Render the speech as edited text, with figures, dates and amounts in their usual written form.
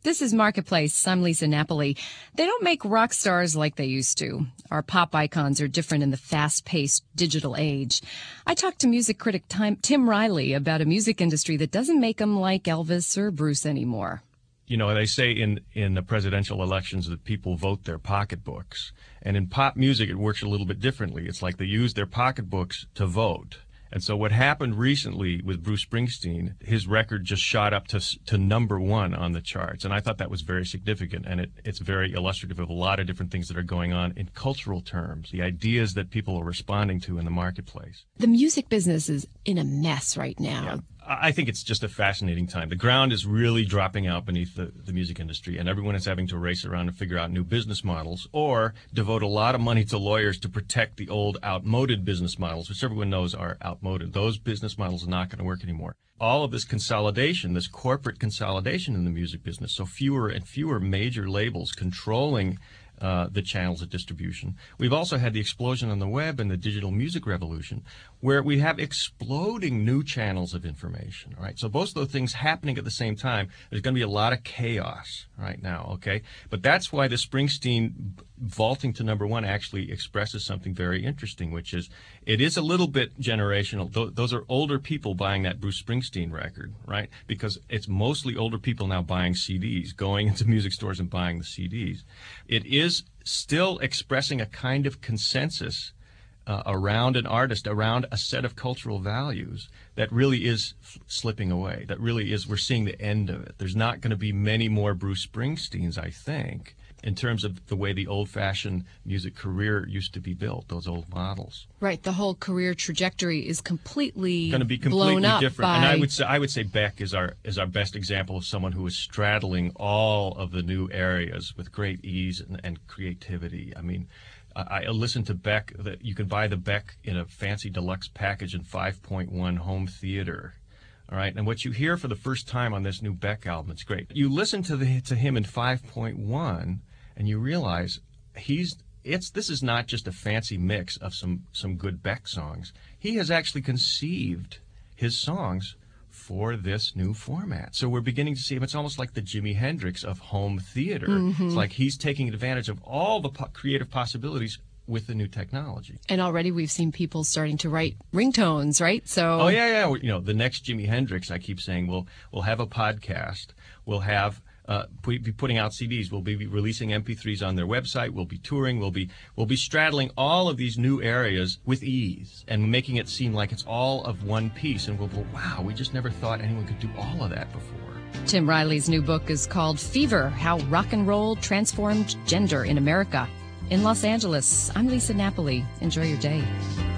This is Marketplace. I'm Lisa Napoli. They don't make rock stars like they used to. Our pop icons are different in the fast-paced digital age. I talked to music critic Tim Riley about a music industry that doesn't make them like Elvis or Bruce anymore. You know, they say in the presidential elections that people vote their pocketbooks. And in pop music, it works a little bit differently. It's like they use their pocketbooks to vote. And so what happened recently with Bruce Springsteen, his record just shot up to number one on the charts. And I thought that was very significant. And it's very illustrative of a lot of different things that are going on in cultural terms, the ideas that people are responding to in the marketplace. The music business is in a mess right now. Yeah. I think it's just a fascinating time. The ground is really dropping out beneath the music industry, and everyone is having to race around and figure out new business models or devote a lot of money to lawyers to protect the old outmoded business models, which everyone knows are outmoded. Those business models are not going to work anymore. All of this consolidation, this corporate consolidation in the music business, so fewer and fewer major labels controlling the channels of distribution. We've also had the explosion on the web and the digital music revolution, where we have exploding new channels of information, right? So both of those things happening at the same time, there's going to be a lot of chaos right now, okay? But that's why the Springsteen vaulting to number one actually expresses something very interesting, which is it is a little bit generational. Those are older people buying that Bruce Springsteen record, right? Because it's mostly older people now buying CDs, going into music stores and buying the CDs. It is still expressing a kind of consensus around an artist, around a set of cultural values that really is slipping away. That really is, we're seeing the end of it. There's not going to be many more Bruce Springsteens, I think, in terms of the way the old-fashioned music career used to be built, those old models. Right, the whole career trajectory is completely going to be completely blown up different. by... And I would say Beck is our best example of someone who is straddling all of the new areas with great ease and creativity. I mean, I listened to Beck. You can buy the Beck in a fancy deluxe package in 5.1 home theater. All right, and what you hear for the first time on this new Beck album, it's great. You listen to him in 5.1, and you realize this is not just a fancy mix of some good Beck songs. He has actually conceived his songs for this new format. So we're beginning to see him. It's almost like the Jimi Hendrix of home theater. Mm-hmm. It's like he's taking advantage of all the creative possibilities with the new technology. And already we've seen people starting to write ringtones, right? So oh yeah. You know, the next Jimi Hendrix, I keep saying, we'll have a podcast. We'll have be putting out CDs. We'll be releasing MP3s on their website. We'll be touring. We'll be straddling all of these new areas with ease and making it seem like it's all of one piece. And we'll go, wow, we just never thought anyone could do all of that before. Tim Riley's new book is called Fever: How Rock and Roll Transformed Gender in America. In Los Angeles, I'm Lisa Napoli. Enjoy your day.